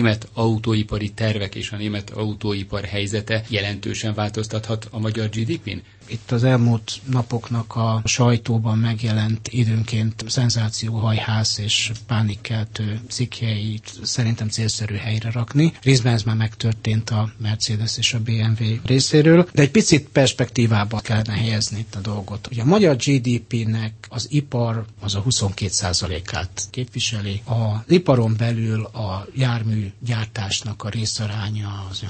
német autóipari tervek és a német autóipar helyzete jelentősen változtathat a magyar GDP-n? Itt az elmúlt napoknak a sajtóban megjelent időnként szenzációhajhász és pánikkeltő cikkjeit szerintem célszerű helyre rakni. Részben ez már megtörtént a Mercedes és a BMW részéről, de egy picit perspektívába kellene helyezni itt a dolgot. Ugye a magyar GDP-nek az ipar az a 22%-át képviseli. Az iparon belül a járműgyártásnak a részaránya az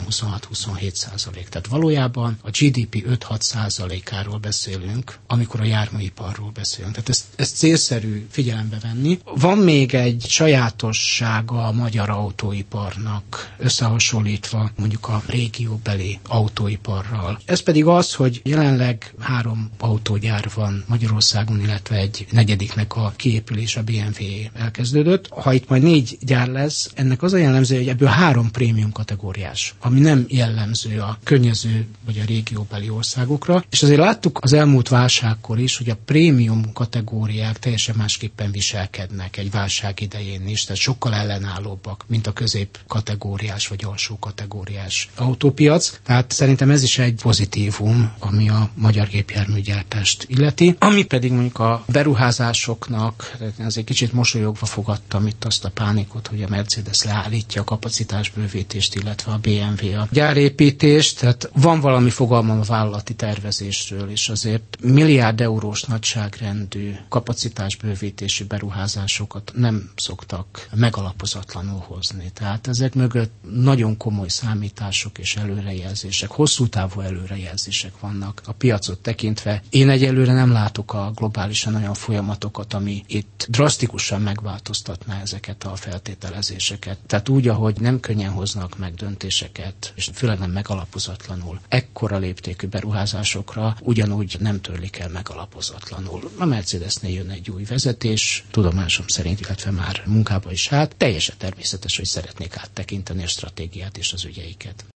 26-27%. Tehát valójában a GDP 5-6%-áról beszélünk, amikor a járműiparról beszélünk. Tehát ezt célszerű figyelembe venni. Van még egy sajátossága a magyar autóiparnak összehasonlítva mondjuk a régióbeli autóiparral. Ez pedig az, hogy jelenleg 3 autógyár van Magyarországon, illetve egy negyediknek a kiépülés a BMW elkezdődött. Ha itt majd 4 gyár lesz, ennek az a jellemző, hogy ebből 3 prémium kategóriás, ami nem jellemző a környező vagy a régióbeli országokra. És azért láttuk az elmúlt válságkor is, hogy a prémium kategóriák teljesen másképpen viselkednek egy válság idején is, tehát sokkal ellenállóbbak, mint a közép kategóriás vagy alsó kategóriás autópiac. Tehát szerintem ez is egy pozitívum, ami a magyar gépjárműgyártást illeti. Ami pedig mondjuk a beruházásoknak, azért kicsit mosolyogva fogadtam itt azt a pánikot, hogy a Mercedes leállítja a kapacitásbővítést, illetve a BMW a gyárépítést. Tehát van valami fogalmam a vállalati tervezésről, és azért milliárd eurós nagyságrendű kapacitásbővítési beruházásokat nem szoktak megalapozatlanul hozni. Tehát ezek mögött nagyon komoly számítások és előrejelzések, hosszú távú előrejelzések vannak a piacot tekintve. Én egyelőre nem látok a globálisan olyan folyamatokat, ami itt drasztikusan megváltoztatná ezeket a feltételezéseket. Tehát úgy, ahogy nem könnyen hoznak meg döntéseket, és főleg nem megalapozatlanul ekkora léptékű beruházásokra, ugyanúgy nem törlik el megalapozatlanul. A Mercedesnél jön egy új vezetés, tudomásom szerint, illetve már munkába is állt. Teljesen természetes, hogy szeretnék áttekinteni a stratégiát és az ügyeiket.